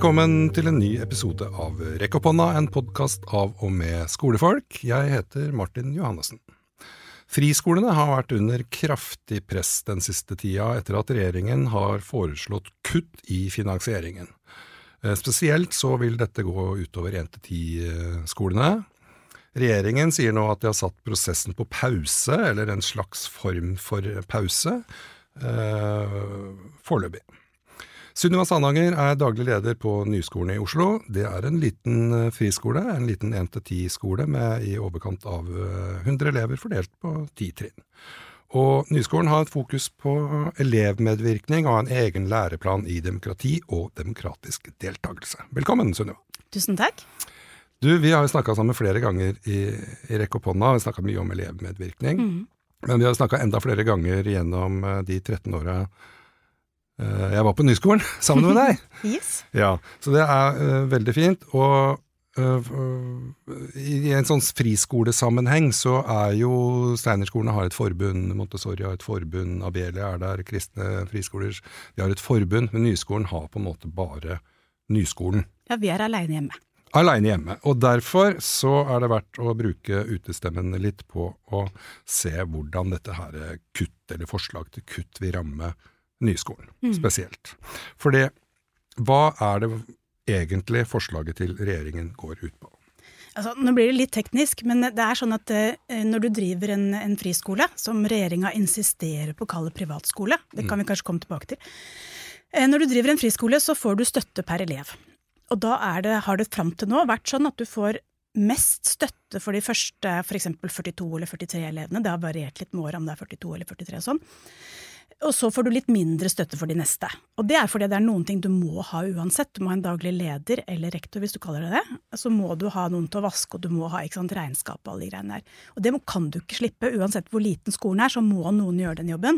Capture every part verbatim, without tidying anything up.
Velkommen til en ny episode av Rekk opp hånda, en podcast av og med skolefolk. Jeg heter Martin Johannessen. Friskolene har vært under kraftig press den siste tida etter at regjeringen har foreslått kutt i finansieringen. Spesielt så vil dette gå utover en til ti skolene. Regjeringen sier nå at de har satt prosessen på pause, eller en slags form for pause, eh, foreløpig. Sunniva Sandanger er daglig leder på Nyskolen i Oslo. Det er en liten friskole, en liten en til ti skole med i overkant av hundre elever fordelt på ti trinn. Og Nyskolen har et fokus på elevmedvirkning og en egen læreplan i demokrati og demokratisk deltakelse. Velkommen, Sunniva. Tusen takk. Du, vi har jo snakket sammen flere ganger i, i Rekk opp hånda, vi har snakket mye om elevmedvirkning, mm. men vi har snakket enda flere ganger gjennom de tretten åra jeg var på Nyskolen sammen med deg. Yes. Ja, så det er uh, veldig fint, og uh, uh, i en sånn friskolesammenheng så er jo Steinerskolene har et forbund, Montessori har et forbund, Abelia er der, kristne friskoler, de har et forbund, men Nyskolen har på en måte bare Nyskolen. Ja, vi er alene hjemme. Alene hjemme, og derfor så er det verdt å bruke utestemmen litt på å se hvordan dette her kutt eller forslag til kutt vil ramme Nyskolen, mm. spesielt. For det, hva er det egentlig forslaget til regjeringen går ut på? Altså, nå blir det litt teknisk, men det er sånn at eh, når du driver en, en friskole, som regjeringen insisterer på å kalle privatskole, det kan mm. vi kanskje komme tilbake til, eh, når du driver en friskole så får du støtte per elev. Og da er det, har det frem til nå vært sånn at du får mest støtte for de første, for eksempel førtito eller førtitre elevene, det har variert litt med året om det er førtito eller førtitre og sånn. Og så får du litt mindre støtte for de neste. Og det er fordi det er noen ting du må ha uansett. Du må ha en daglig leder eller rektor, hvis du kaller det det. Så må du ha noen til å vaske, og du må ha ikke sant, regnskap og alle de greiene der. Og det kan du ikke slippe. Uansett hvor liten skolen er, så må noen gjøre den jobben.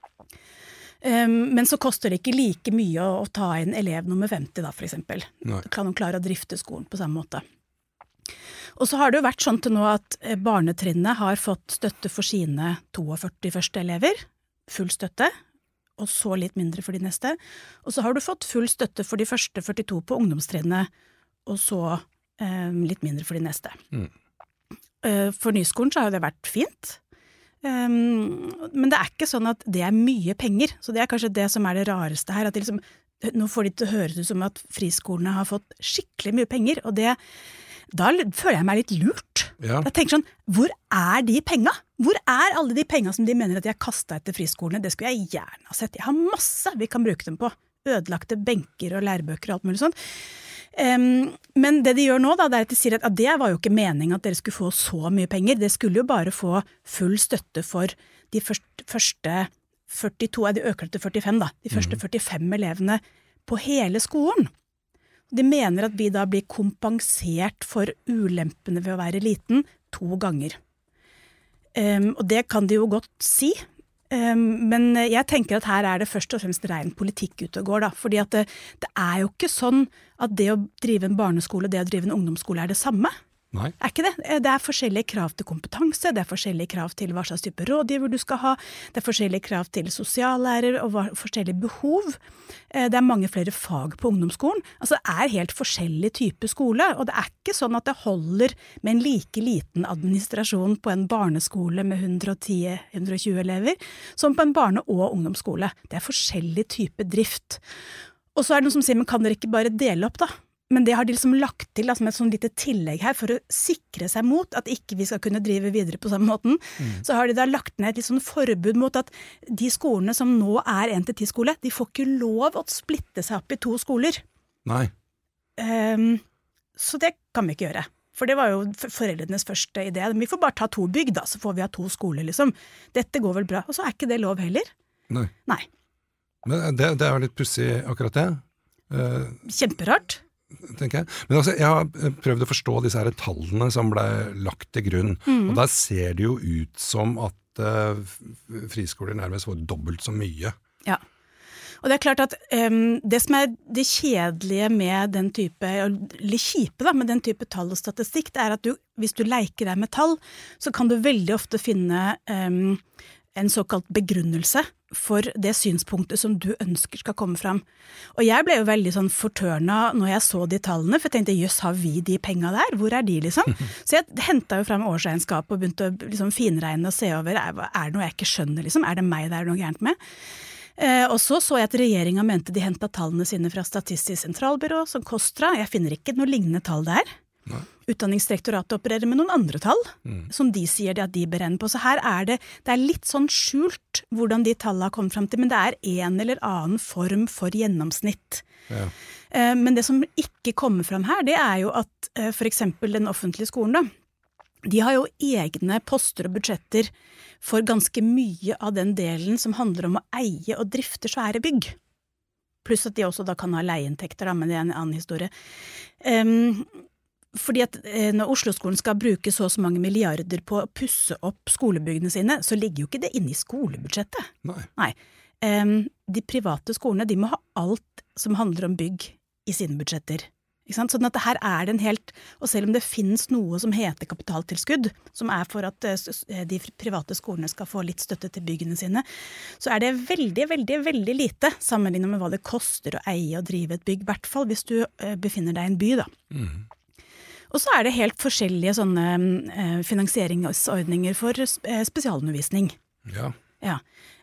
Um, men så koster det ikke like mye å, å ta inn elev nummer femti da, for eksempel. Da kan de klare å drifte skolen på samme måte. Og så har det jo vært sånn til nå at barnetrinnet har fått støtte for sine førtito første elever, full støtte, og så litt mindre for de neste. Og så har du fått full støtte for de første førtito på ungdomstrinnet, og så eh, litt mindre for de neste. Mm. Uh, for Nyskolen så har det vært fint, um, men det er ikke sånn at det er mye penger. Så det er kanskje det som er det rareste her, at det liksom, nå får de til å høres ut som at friskolene har fått skikkelig mye penger, og det da føler jeg meg litt lurt. Ja. Jeg tenker sånn, hvor er de penga? Hvor er alle de penga som de mener at de har kastet etter friskolene? Det skulle jeg gjerne ha sett. Jeg har masse vi kan bruke dem på. Ødelagte benker og lærebøker og alt mulig sånt. Um, men det de gjør nå da, det er at de sier at, at det var jo ikke meningen at dere skulle få så mye penger. Det skulle jo bare få full støtte for de første, første førtito, de øker til førtifem da, de første førtifem elevene på hele skolen. De mener at vi da blir kompensert for ulempene ved å være liten to ganger. Um, og det kan de jo godt si, um, men jeg tenker at her er det først og fremst ren politikk ute og går da, fordi at det, det er jo ikke sånn at det å drive en barneskole, det å drive en ungdomsskole er det samme. Nei. Er ikke det? Det er forskjellige krav til kompetanse, det er forskjellige krav til hva slags type rådgiver du skal ha, det er forskjellige krav til sosiallærer og hva, forskjellige behov. Det er mange flere fag på ungdomsskolen. Altså det er helt forskjellig type skole, og det er ikke sånn at det holder med en like liten administrasjon på en barneskole med hundre og ti til hundre og tjue elever, som på en barne- og ungdomsskole. Det er forskjellig type drift. Og så er det noen som sier, men kan dere ikke bare dele opp da? Men det har de liksom lagt til da, som et sånn lite tillegg her for å sikre seg mot at ikke vi skal kunne drive videre på samme måten. Mm. Så har de da lagt ned et litt sånn forbud mot at de skolene som nå er en til ti skole, de får ikke lov å splitte seg opp i to skoler. Nei. Um, så det kan vi ikke gjøre. For det var jo foreldrenes første idé. Vi får bare ta to bygg da, så får vi ha to skoler liksom. Dette går vel bra. Og så er ikke det lov heller. Nei. Nei. Men det, det er jo litt pussig akkurat det. Uh, Kjemperart. Tenker jeg. Men altså, jeg har prøvd å forstå disse her tallene som ble lagt til grunn, mm. og der ser det jo ut som at uh, friskoler nærmest får dobbelt så mye. Ja, og det er klart at um, det som er det kjedelige med den type, eller kjipe da, med den type tall og statistikk, det er at du, hvis du leker deg med tall, så kan du veldig ofte finne um, en såkalt begrunnelse for det synspunktet som du ønsker skal komme fram. Og jeg ble jo veldig sånn fortørna når jeg så de tallene, for jeg tenkte, jøss, har vi de penga der? Hvor er de liksom? Så jeg hentet jo fram årsregnskap og begynte å liksom finregne og se over, er det noe jeg ikke skjønner liksom? Er det meg det er noe gærent med? Eh, og så så jeg at regjeringen mente de hentet tallene sine fra Statistisk sentralbyrå, som Kostra. Jeg finner ikke noe lignende tall der. Nei. Utdanningsdirektoratet opererer med noen andre tall, mm. som de sier det at de beregner på. Så her er det, det er litt sånn skjult hvordan de tallene har kommet frem til, men det er en eller annen form for gjennomsnitt. Ja. Eh, men det som ikke kommer frem her, det er jo at eh, for eksempel den offentlige skolen da, de har jo egne poster og budsjetter for ganske mye av den delen som handler om å eie og drifte svære bygg. Pluss at de også da kan ha leieinntekter, da, men det er en annen historie. Um, Fordi at når Oslo-skolen skal bruke så og så mange milliarder på å pusse opp skolebyggene sine, så ligger jo ikke det inne i skolebudsjettet. Nei. Nei. Um, de private skolene, de må ha alt som handler om bygg i sine budsjetter. Ikke sant? Sånn at her er det en helt, og selv om det finnes noe som heter kapitaltilskudd, som er for at de private skolene skal få litt støtte til byggene sine, så er det veldig, veldig, veldig lite sammenlignet med hva det koster å eie og drive et bygg, i hvert fall hvis du befinner deg i en by da. Mm. Og så er det helt forskjellige sånne eh, finansieringsordninger for eh, spesialundervisning. Ja. Ja.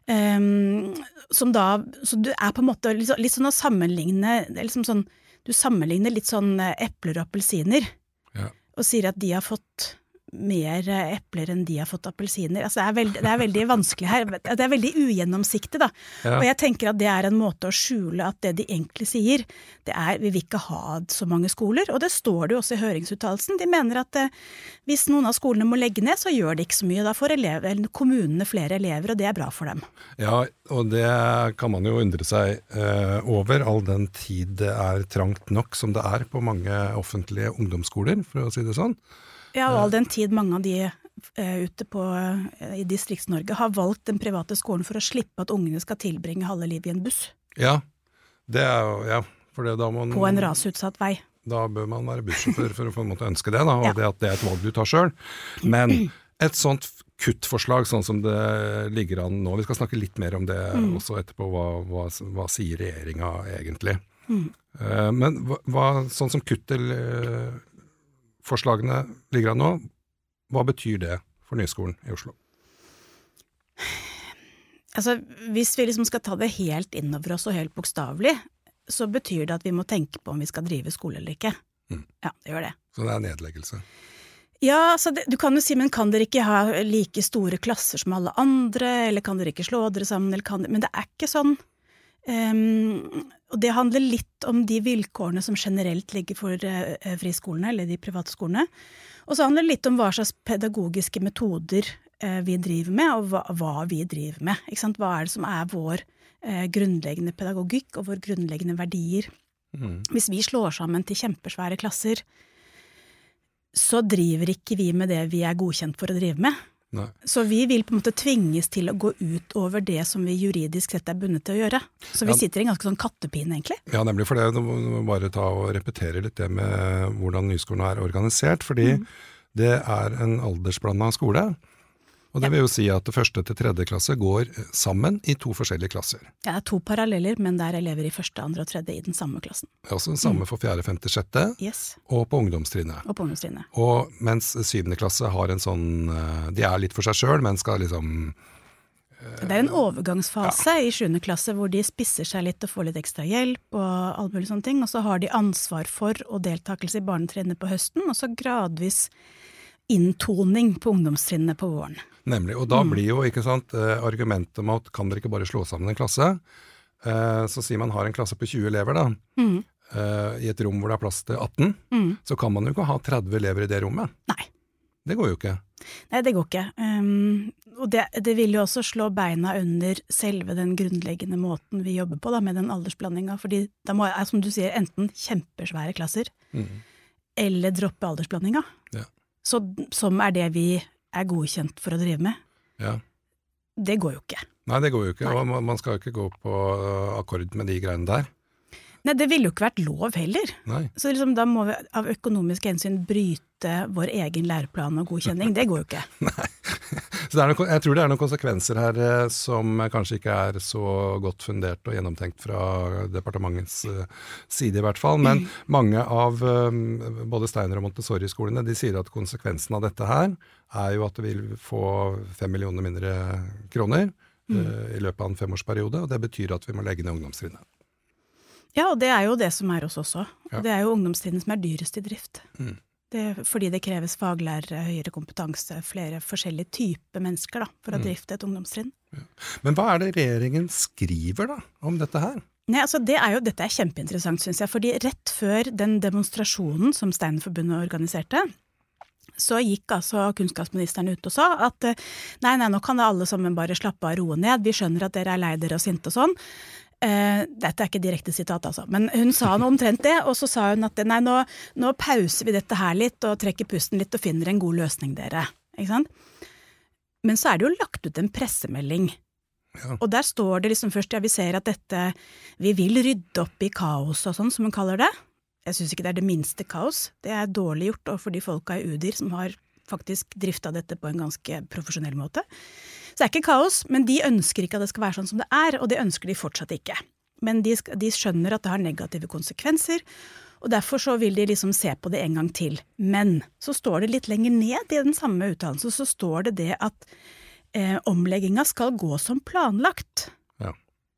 Um, som da, så du er på en måte litt, litt sånn å sammenligne, liksom sånn, du sammenligner litt sånn epler og appelsiner, ja. Og sier at de har fått mer epler enn de har fått appelsiner. Altså det er, veldig, det er veldig vanskelig her, det er veldig ugjennomsiktig da. Ja. Og jeg tenker at det er en måte å skjule at det de egentlig sier, det er vi vil ikke ha så mange skoler, og det står det jo også i høringsuttalelsen. De mener at eh, hvis noen av skolene må legge ned, så gjør det ikke så mye. Da får elever, eller kommunene flere elever, og det er bra for dem. Ja, og det kan man jo undre seg eh, over, all den tid det er trangt nok som det er på mange offentlige ungdomsskoler, for å si det sånn. Ja, og all den tid mange av de uh, ute på, uh, i Distrikts-Norge har valgt den private skolen for å slippe at ungene skal tilbringe halve livet i en buss. Ja, det er jo, ja. For det, da man, på en rasutsatt vei. Da bør man være bussjåfør for å få en måte ønske det, da, og ja. Det at det er et valg du tar selv. Men et sånt kuttforslag, sånn som det ligger an nå, vi skal snakke litt mer om det mm. også etterpå, hva, hva, hva sier regjeringen egentlig. Mm. Uh, men hva, hva, sånn som kutt til... Uh, forslagene ligger an nå. Hva betyr det for Nyskolen i Oslo? Altså, hvis vi liksom skal ta det helt innover oss og helt bokstavelig, så betyr det at vi må tenke på om vi skal drive skole eller ikke. Mm. Ja, det gjør det. Så det er nedleggelse? Ja, så det, du kan jo si, men kan dere ikke ha like store klasser som alle andre, eller kan dere ikke slå dere sammen, eller kan dere, men det er ikke sånn. Um, og det handler litt om de vilkårene som generelt ligger for uh, friskolene, eller de private skolene. Og så handler det litt om hva slags pedagogiske metoder uh, vi driver med, og hva, hva vi driver med. Ikke sant? Hva er det som er vår uh, grunnleggende pedagogikk og vår grunnleggende verdier? Mm. Hvis vi slår sammen til kjempesvære klasser, så driver ikke vi med det vi er godkjent for å drive med. Nei. Så vi vil på en måte tvinges til å gå ut over det som vi juridisk sett er bundet til å gjøre. Så vi ja. Sitter i en ganske sånn kattepine egentlig. Ja, nemlig for det. Du må bare ta og repetere litt det med hvordan Nyskolen er organisert, fordi mm. det er en aldersblandet skole. Og det vil jo si at det første til tredje klasse går sammen i to forskjellige klasser. Ja, det er to paralleller, men det er elever i første, andre og tredje i den samme klassen. Det er også den samme mm. for fjerde, femte, sjette, yes. og på ungdomstrinnet. Og på ungdomstrinnet. Og mens syvende klasse har en sånn, de er litt for seg selv, men skal liksom... Det er en overgangsfase ja. I sjuende klasse hvor de spisser seg litt og får litt ekstra hjelp og alle mulige sånne ting, og så har de ansvar for og deltakelse i barnetrinnet på høsten, og så gradvis inntoning på ungdomstrinnet på våren. Nemlig, og da mm. blir jo, ikke sant, argumentet om at kan dere ikke bare slå sammen en klasse, eh, så sier man har en klasse på tjue elever da, mm. eh, i et rom hvor det er plass til atten, mm. så kan man jo ikke ha tretti elever i det rommet. Nei. Det går jo ikke. Nei, det går ikke. Um, og det, det vil jo også slå beina under selve den grunnleggende måten vi jobber på da, med den aldersblandingen, fordi da må jeg, som du sier, enten kjempesvære klasser, mm. eller droppe aldersblandingen. Ja. Så, som er det vi er godkjent for å drive med. Ja. Det går jo ikke. Nei, det går jo ikke, Nei. Og man skal jo ikke gå på akkord med de greiene der. Nei, det ville jo ikke vært lov heller. Nei. Så liksom, da må vi av økonomiske hensyn bryte vår egen læreplan og godkjenning. Det går jo ikke. Nei, Så det er noen, jeg tror det er noen konsekvenser her eh, som kanskje ikke er så godt fundert og gjennomtenkt fra departementets eh, side i hvert fall, men mm. mange av eh, både Steiner og Montessori-skolene, de sier at konsekvensen av dette her er jo at det vil få fem millioner mindre kroner mm. eh, i løpet av en femårsperiode, og det betyr at vi må legge ned ungdomstrinnet. Ja, og det er jo det som er hos oss også. Ja. Det er jo ungdomstrinnet som er dyrest i drift. Mm. Det, fordi det kreves faglærere, høyere kompetanse, flere forskjellige typer mennesker da, for å mm. drifte et ungdomstrinn. Ja. Men hva er det regjeringen skriver da, om dette her? Nei, altså det er jo, dette er kjempeinteressant, synes jeg, fordi rett før den demonstrasjonen som Steinerforbundet organiserte, så gikk altså kunnskapsministeren ut og sa at nei, nei, nå kan alle sammen bare slappe av, roe ned, vi skjønner at dere er lei dere og sinte og sånn. Uh, dette er ikke direkte sitat altså, men hun sa noe omtrent det, og så sa hun at nei, nå, nå pauser vi dette her litt og trekker pusten litt og finner en god løsning dere, ikke sant? Men så er det jo lagt ut en pressemelding, ja. Og der står det liksom først, ja, vi ser at dette, vi vil rydde opp i kaos og sånn, som hun kaller det. Jeg synes ikke det er det minste kaos, det er dårlig gjort overfor de folka i U D I R som har faktisk driftet dette på en ganske profesjonell måte. Så det er ikke kaos, men de ønsker ikke at det skal være sånn som det er, og det ønsker de fortsatt ikke. Men de, de skjønner at det har negative konsekvenser, og derfor så vil de liksom se på det en gang til. Men så står det litt lenger ned i den samme uttalelsen, så står det det at eh, omleggingen skal gå som planlagt. Ja.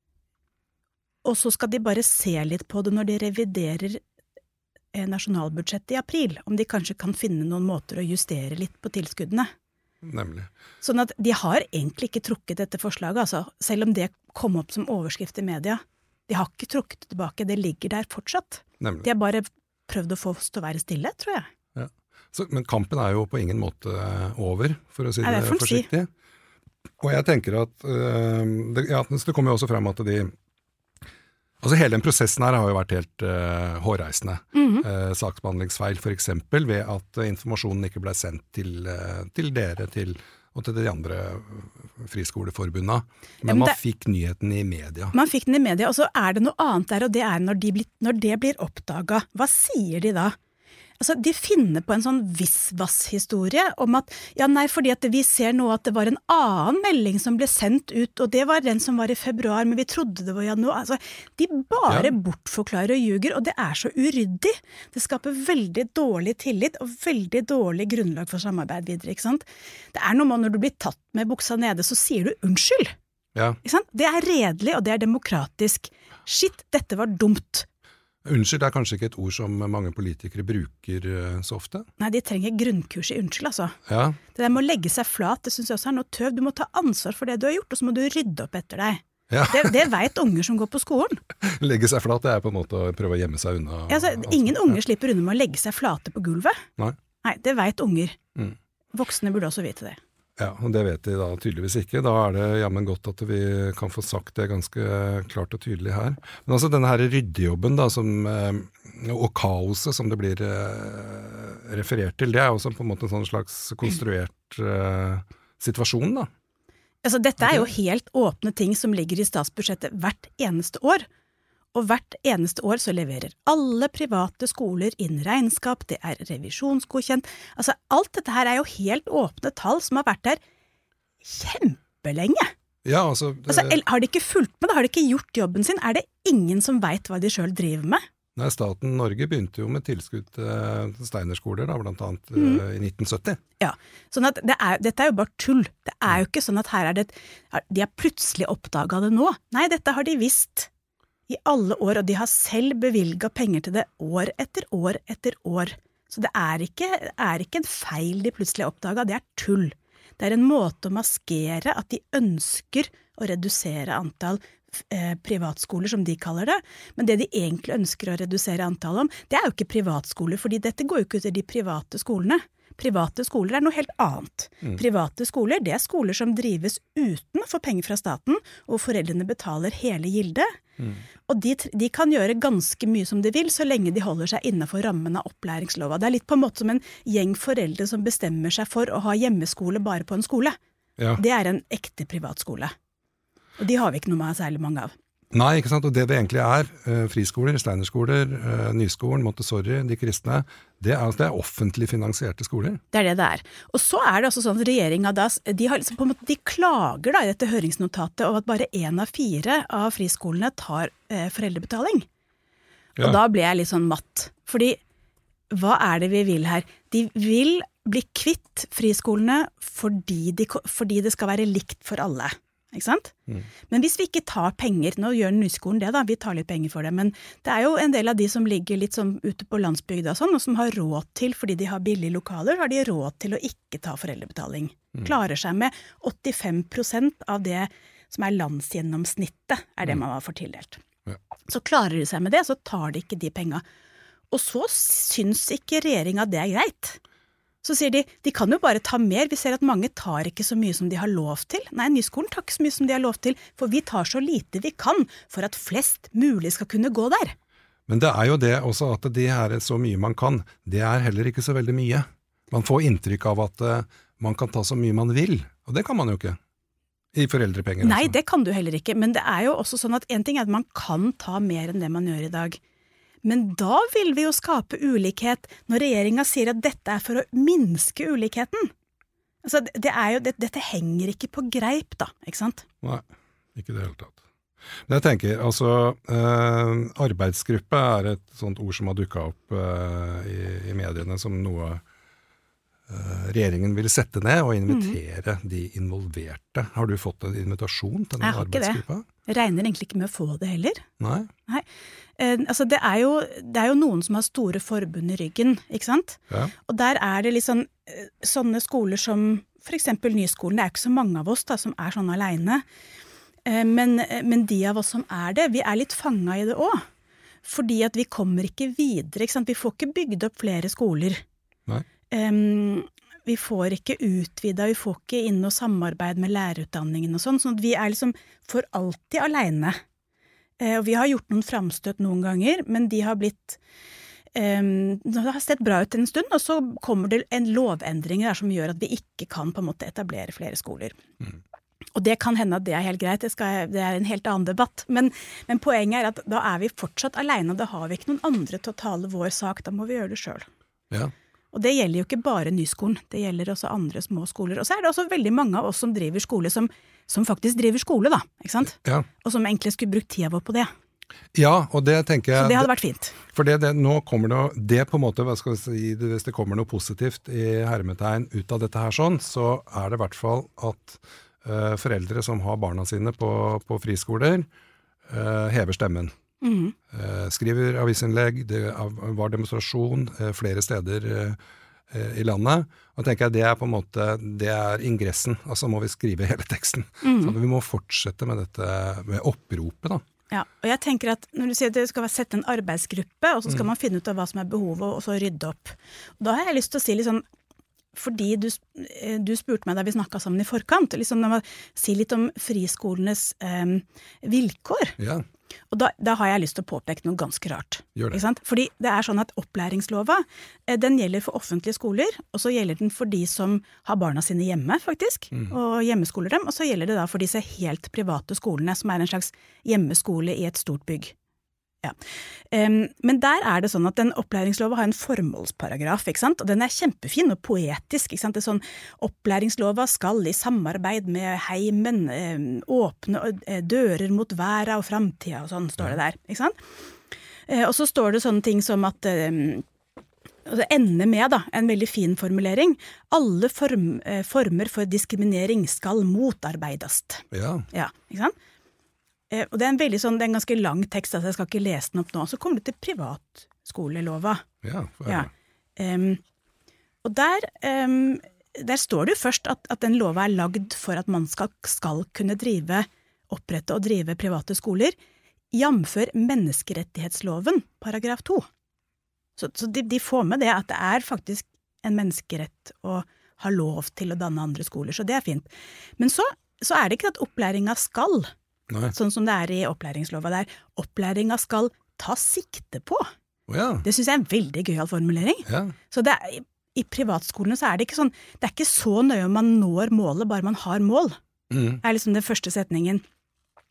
Og så skal de bare se litt på det når de reviderer nasjonalbudsjettet i april, om de kanskje kan finne noen måter å justere litt på tilskuddene. Nemlig. Sånn at de har egentlig ikke trukket dette forslaget, altså, selv om det kom opp som overskrift i media. De har ikke trukket det tilbake, det ligger der fortsatt. Nemlig. De har bare prøvd å få oss til å være stille, tror jeg. Ja. Så, men kampen er jo på ingen måte over, for å si det, det forsiktig. Si. Og jeg tenker at øh, det, ja, det kommer jo også frem at de Altså hele den prosessen her har jo vært helt uh, hårreisende. Mm-hmm. Uh, saksbehandlingsfeil for eksempel, ved at uh, informasjonen ikke ble sendt til, uh, til dere til, og til de andre friskoleforbundene. Men, ja, men man det, fikk nyheten i media. Man fikk den i media, og så er det noe annet der, og det er når, de blir, når det blir oppdaget. Hva sier de da? Altså, de finner på en sånn visvass-historie om at, ja nei, fordi at vi ser nå at det var en annen melding som ble sendt ut, og det var den som var i februar, men vi trodde det var januar. Altså, de bare ja. bortforklarer og ljuger, og det er så uryddig. Det skaper veldig dårlig tillit og veldig dårlig grunnlag for samarbeid videre, ikke sant? Det er noe med når du blir tatt med buksa nede, så sier du unnskyld. Ja. Ikke sant? Det er redelig, og det er demokratisk. Shit, dette var dumt. Unnskyld er kanskje ikke et ord som mange politikere bruker uh, så ofte? Nei, de trenger grunnkurs i unnskyld, altså. Ja. Det der med å legge seg flat, det synes jeg også er noe tøv. Du må ta ansvar for det du har gjort, og så må du rydde opp etter deg. Ja. Det, det vet unger som går på skolen. Legge seg flat, det er på en måte å prøve å gjemme seg unna. Ja, altså, ingen unger ja. slipper unna med å legge seg flate på gulvet. Nei. Nei, det vet unger. Mm. Voksne burde også vite det. Ja, og det vet de da tydeligvis ikke. Da er det jammen godt at vi kan få sagt det ganske klart og tydelig her. Men altså denne her ryddejobben da, som, og kaoset som det blir referert til, det er også på en måte en sånn slags konstruert uh, situasjon da. Altså dette er jo helt åpne ting som ligger i statsbudsjettet hvert eneste år. Og hvert eneste år så leverer alle private skoler inn regnskap, det er revisjonsgodkjent. Altså alt dette her er jo helt åpne tall som har vært der kjempelenge. Ja, altså, det... altså har de ikke fulgt med, da har de ikke gjort jobben sin? Er det ingen som vet hva de selv driver med? Nei, staten Norge begynte jo med tilskudd til Steinerskoler, da, blant annet mm. i nitten sytti. Ja, sånn at det er, dette er jo bare tull. Det er jo ikke sånn at her er det, de har plutselig oppdaget det nå. Nei, dette har de visst i alle år, og de har selv bevilget penger til det år etter år etter år. Så det er ikke, er ikke en feil de plutselig oppdaget, det er tull. Det er en måte å maskere at de ønsker å redusere antall eh, privatskoler, som de kaller det. Men det de egentlig ønsker å redusere antall om, det er jo ikke privatskoler, fordi dette går jo ikke til de private skolene. Private skoler er noe helt annet. Mm. Private skoler, det er skoler som drives uten å få penger fra staten, og foreldrene betaler hele gildet. Mm. Og de, de kan gjøre ganske mye som de vil, så lenge de holder seg innenfor rammen av opplæringslova. Det er litt på en måte som en gjeng foreldre som bestemmer seg for å ha hjemmeskole bare på en skole. Ja. Det er en ekte privatskole. Og de har vi ikke noe med særlig mange av. Nei, ikke sant? Og det det egentlig er, eh, friskoler, steinerskoler, eh, nyskolen, Montessori, de kristne, det er, det er offentlig finansierte skoler. Det er det det er. Og så er det også sånn at regjeringen da, de, har liksom på en måte, de klager da i dette høringsnotatet over at bare en av fire av friskolene tar eh, foreldrebetaling. Ja. Og da ble jeg litt sånn matt. Fordi, hva er det vi vil her? De vil bli kvitt friskolene fordi, de, fordi det skal være likt for alle. Ikke sant? Mm. Men hvis vi ikke tar penger, nå gjør nyskolen det da, vi tar litt penger for det, men det er jo en del av de som ligger litt sånn ute på landsbygda og sånn, og som har råd til, fordi de har billige lokaler, har de råd til å ikke ta foreldrebetaling. Mm. Klarer seg med åttifem prosent av det som er landsgjennomsnittet, er det mm. man har fått tildelt. Ja. Så klarer de seg med det, så tar de ikke de penger. Og så syns ikke regjeringen det er greit. Så sier de, de kan jo bare ta mer, vi ser at mange tar ikke så mye som de har lov til. Nei, nyskolen tar ikke så mye som de har lov til, for vi tar så lite vi kan for at flest mulig skal kunne gå der. Men det er jo det også at det her er så mye man kan, det er heller ikke så veldig mye. Man får inntrykk av at uh, man kan ta så mye man vil, og det kan man jo ikke. I foreldrepenger. Nei, altså. Det kan du heller ikke, men det er jo også sånn at en ting er at man kan ta mer enn det man gjør i dag. Men da vil vi jo skape ulikhet når regjeringen sier at dette er for å minske ulikheten. Altså, det er jo, det, dette henger ikke på greip da, ikke sant? Nei, ikke det hele tatt. Men jeg tenker, altså, eh, arbeidsgruppe er et sånt ord som har dukket opp eh, i, i mediene som noe eh, regjeringen vil sette ned og invitere mm. de involverte. Har du fått en invitasjon til denne arbeidsgruppa? Jeg har ikke det. Jeg regner egentlig ikke med å få det heller. Nei. Nei. Eh, altså det er, jo, det er jo noen som har store forbund i ryggen, ikke sant? Ja. Og der er det litt sånn, sånne skoler som for eksempel nyskolen, det er ikke så mange av oss da, som er sånn alene. Eh, men, men de av oss som er det, vi er litt fanget i det også. Fordi at vi kommer ikke videre, ikke sant? Vi får ikke bygd opp flere skoler. Nei. Um, vi får ikke utvidet, vi får ikke inn og samarbeid med lærerutdanningen og sånn, sånn at vi er liksom for alltid alene. Eh, og vi har gjort noen framstøt noen ganger, men de har blitt, um, det har sett bra ut en stund, og så kommer det en lovendring der som gjør at vi ikke kan på en måte etablere flere skoler. Mm. Og det kan hende at det er helt greit, det, skal, det er en helt annen debatt, men, men poenget er at da er vi fortsatt alene, og da har vi ikke noen andre til å tale vår sak, da må vi gjøre det selv. Ja. Og det gjelder jo ikke bare nyskolen, det gjelder også andre små skoler. Og så er det også veldig mange av oss som driver skole, som, som faktisk driver skole da, ikke sant? Ja. Og som egentlig skulle brukt tida vår på det. Ja, og det tenker jeg... Så det hadde vært fint. For det, det, nå kommer det, det på en måte, hva skal jeg si, hvis det kommer noe positivt i hermetegn ut av dette her sånn, så er det i hvert fall at uh, foreldre som har barna sine på, på friskoler, uh, hever stemmen. Mm. Uh, skriver avisinnlegg, det var demonstrasjon uh, flere steder uh, uh, i landet, og tenker jeg det er på en måte det er ingressen, altså må vi skrive hele teksten, mm. så vi må fortsette med dette med oppropet da. Ja, og jeg tenker at når du sier at det skal sette en arbeidsgruppe, og så skal mm. man finne ut av hva som er behovet, og så rydde opp, og da har jeg lyst til å si litt sånn, fordi du, du spurte meg da vi snakket sammen i forkant, liksom si litt om friskolenes um, vilkår. Ja. Og da, da har jeg lyst til å påpeke noe ganske rart. Gjør det. Ikke sant? Fordi det er sånn at opplæringslova, den gjelder for offentlige skoler, og så gjelder den for de som har barna sine hjemme, faktisk, mm. og hjemmeskoler dem, og så gjelder det da for disse helt private skolene, som er en slags hjemmeskole i et stort bygg. Ja. Um, men der er det sånn at den opplæringslova har en formålsparagraf, ikke sant? Og den er kjempefin og poetisk, ikke sant? Det er sånn, opplæringslova skal i samarbeid med heimen um, åpne uh, dører mot verden og fremtiden, og sånn står det der, ikke sant? Uh, og så står det sånne ting som at um, og det ender med da, en veldig fin formulering. Alle form, uh, former for diskriminering skal motarbeides. Ja. Ja, ikke sant? Eh, og det er en veldig sånn, det er en ganske lang tekst, altså jeg skal ikke lese den opp nå. Så kommer det til privatskolelova. Ja, ja. Um, og der, um, der står det jo først at, at den lova er lagd for at man skal, skal kunne drive, opprette og drive private skoler, jamfør menneskerettighetsloven, paragraf to. Så, så de, de får med det at det er faktisk en menneskerett å ha lov til å danne andre skoler, så det er fint. Men så, så er det ikke at opplæringa skal... Nei. Sånn som det er i opplæringslova der. Opplæringa skal ta sikte på. Oh, ja. Det synes jeg er en veldig gøyal formulering. Ja. Så det er, i, i privatskolene så er det ikke sånn, det er ikke så nøye om man når målet, bare man har mål. Mm. Det er liksom den første setningen.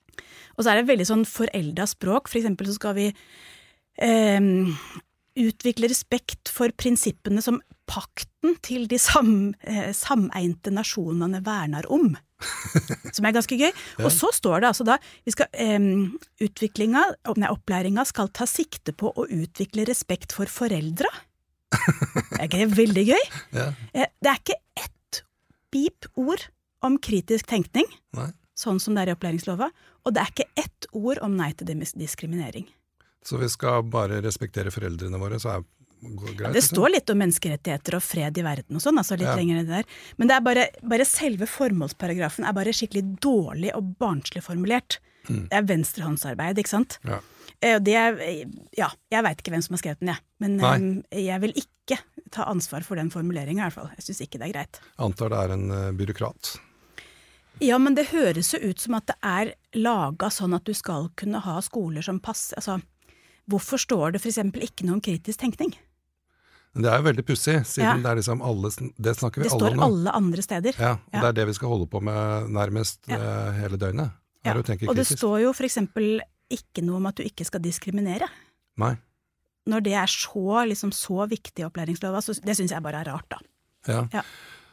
Og så er det veldig sånn foreldet språk. For eksempel så skal vi eh, utvikle respekt for prinsippene som pakten til de sam, eh, sameinte nasjonene verner om. Som er ganske gøy. Ja. Og så står det altså da, vi skal, eh, utviklinga, nei, opplæringa skal ta sikte på å utvikle respekt for foreldra. Det er ikke det veldig gøy? Ja. Eh, det er ikke ett pip ord om kritisk tenkning, nei. Sånn som det er i opplæringslova, og det er ikke ett ord om nei til diskriminering. Så vi skal bare respektere foreldrene våre, så er greit, det står litt om menneskerettigheter og fred i verden og sånn, altså litt ja. Lenger enn det der. Men det er bare, bare selve formålsparagrafen er bare skikkelig dårlig og barnslig formulert. Mm. Det er venstrehåndsarbeid, ikke sant? Ja. Det er, ja, jeg vet ikke hvem som har skrevet den, jeg. Men um, jeg vil ikke ta ansvar for den formuleringen i hvert fall. Jeg synes ikke det er greit. Jeg antar det er en uh, byråkrat. Ja, men det høres jo ut som at det er laget sånn at du skal kunne ha skoler som passer, altså hvorfor står det for eksempel ikke noe om kritisk tenkning? Det er jo veldig pussig, siden ja. Det er liksom alle, det snakker vi det alle om nå. Det står alle andre steder. Ja, og ja. Det er det vi skal holde på med nærmest ja. hele døgnet. Ja. Er å tenke og det kritisk. Står jo for eksempel ikke noe om at du ikke skal diskriminere. Nei. Når det er så, liksom, så viktig i opplæringslova, så det synes jeg bare er rart da. Ja. ja.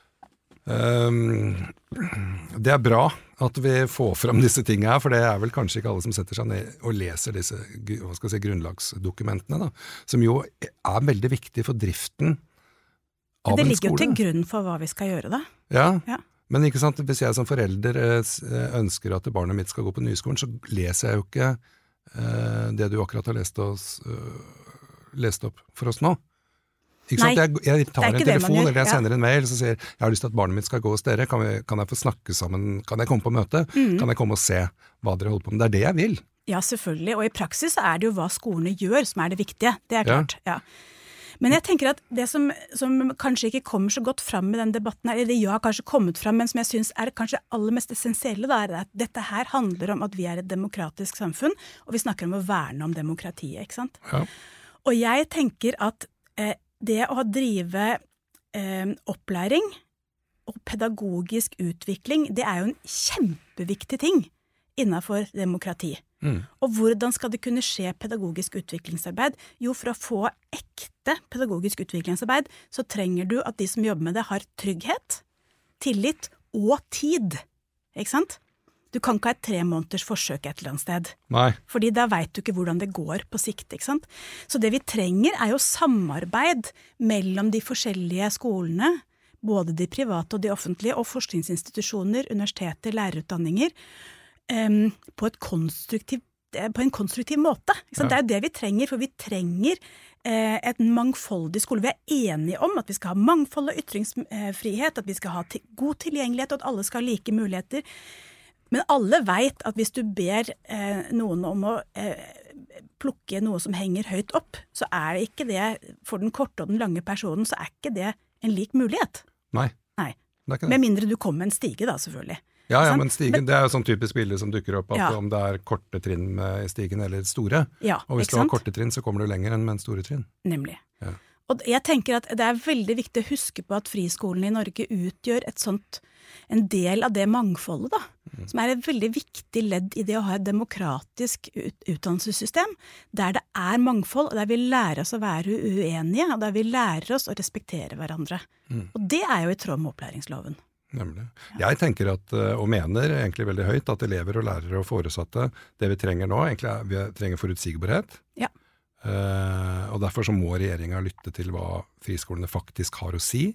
Um, det er bra at vi får frem disse tingene her, for det er vel kanskje ikke alle som setter seg ned og leser disse hva skal jeg si, grunnlagsdokumentene, da, som jo er veldig viktig for driften av en skole. Det ligger jo til grunn for hva vi skal gjøre da. Ja, ja. Men ikke sant, hvis jeg som forelder ønsker at barnet mitt skal gå på nyskolen, så leser jeg jo ikke uh, det du akkurat har lest, oss, uh, lest opp for oss nå. Ikke sant? Jeg, jeg tar en telefon eller jeg sender en mail og sier jeg har lyst til at barnet mitt skal gå hos dere, kan, vi, kan jeg få snakke sammen, kan jeg komme på møte, mm. kan jeg komme og se hva dere holder på med, det er det jeg vil. Ja, selvfølgelig, og i praksis er det jo hva skolene gjør som er det viktige, det er klart, ja. ja. Men jeg tenker at det som, som kanskje ikke kommer så godt fram i den debatten her, eller det har kanskje kommet fram, men som jeg synes er kanskje aller mest essensielle, da, er at dette her handler om at vi er et demokratisk samfunn, og vi snakker om å verne om demokratiet, ikke sant? Ja. Og jeg tenker at eh, det å drive eh, opplæring og pedagogisk utvikling, det er jo en kjempeviktig ting innenfor demokrati. Mm. Og hvordan skal det kunne skje pedagogisk utviklingsarbeid? Jo, for å få ekte pedagogisk utviklingsarbeid, så trenger du at de som jobber med det har trygghet, tillit og tid. Ikke sant? Du kan ikke ha et tre måneders forsøk et eller annet sted. Nei. Fordi da vet du ikke hvordan det går på sikt, ikke sant? Så det vi trenger er jo samarbeid mellom de forskjellige skolene, både de private og de offentlige, og forskningsinstitusjoner, universiteter, lærerutdanninger, um, på, et konstruktiv, på en konstruktiv måte. Ikke sant? Ja. Det er det vi trenger, for vi trenger eh, et mangfoldig skole. Vi er enige om at vi skal ha mangfold og ytringsfrihet, at vi skal ha til, god tilgjengelighet, og at alle skal ha like muligheter. Men alle vet at hvis du ber eh, noen om å eh, plukke noe som henger høyt opp, så er det ikke det, for den korte og den lange personen, så er ikke det en lik mulighet. Nei. Nei. Det er ikke det. Med mindre du kommer med en stige da, selvfølgelig. Ja, ja, men stigen, men, det er jo sånn typisk bilde som dukker opp, at ja. Om det er korte trinn med stigen eller store. Ja, og hvis du har korte trinn, så kommer du lenger enn med en store trinn. Nemlig. Ja. Og jeg tenker at det er veldig viktig å huske på at friskolene i Norge utgjør et sånt, en del av det mangfoldet da, mm. som er et veldig viktig ledd i det å ha et demokratisk ut, utdannelsessystem, der det er mangfold, og der vi lærer oss å være uenige, og der vi lærer oss å respektere hverandre. Mm. Og det er jo i tråd med opplæringsloven. Nemlig. Jeg tenker at, og mener egentlig veldig høyt, at elever og lærere og foresatte, det vi trenger nå, egentlig er, vi trenger forutsigbarhet. Ja. Uh, og derfor så må regjeringen lytte til hva friskolene faktisk har å si.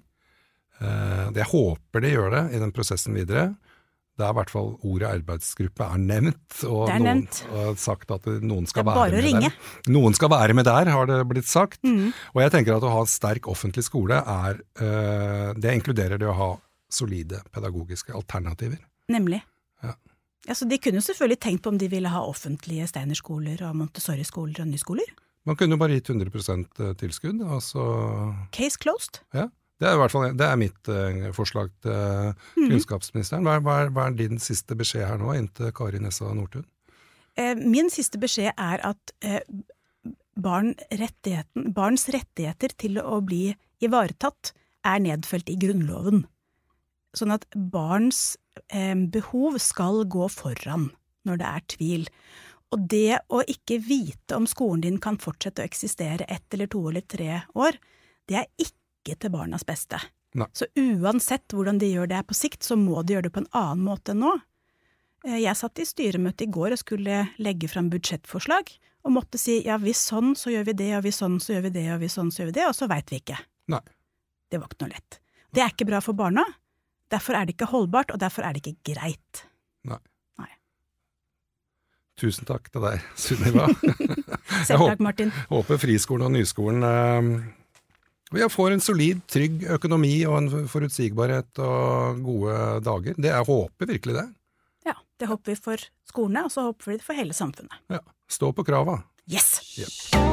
Uh, det jeg håper de gjør det i den prosessen videre. Det er i hvert fall ordet arbeidsgruppe er nevnt, og er noen nevnt. har sagt at noen skal være med ringe. der. Noen skal være med der, har det blitt sagt. Mm. Og jeg tenker at å ha en sterk offentlig skole er, uh, det inkluderer det å ha solide pedagogiske alternativer. Nemlig. Ja. Altså, de kunne selvfølgelig tenkt på om de ville ha offentlige Steinerskoler og Montessori-skoler og nyskoler. Man kunne jo bare gitt hundre prosent tilskudd. Altså Case closed. Ja, det er i hvert fall det er mitt uh, forslag til mm. kunnskapsministeren. Hva er, hva, er, hva er din siste beskjed her nå, inntil Kari Nessa Nordtun? Eh, min siste beskjed er at eh, barn rettigheten, barns rettigheter til å bli ivaretatt er nedfelt i grunnloven. Sånn at barns eh, behov skal gå foran når det er tvil. Og det å ikke vite om skolen din kan fortsette å eksistere ett eller to eller tre år, det er ikke til barnas beste. Nei. Så uansett hvordan de gjør det på sikt, så må de gjøre det på en annen måte enn nå. Jeg satt i styremøte i går og skulle legge frem budsjettforslag, og måtte si, ja, hvis sånn, så gjør vi det, og hvis sånn, så gjør vi det, og hvis sånn, så gjør vi det, og så vet vi ikke. Nei. Det var ikke noe lett. Det er ikke bra for barna, derfor er det ikke holdbart, og derfor er det ikke greit. Nei. Nei. Tusen takk til deg, Sunniva. Selv takk, Martin. Jeg håper friskolen og nyskolen eh, vi får en solid, trygg økonomi og en forutsigbarhet og gode dager. Det jeg håper virkelig det. Ja, det håper vi for skolene, og så håper vi det for hele samfunnet. Ja, stå på krava. Yes! Yep.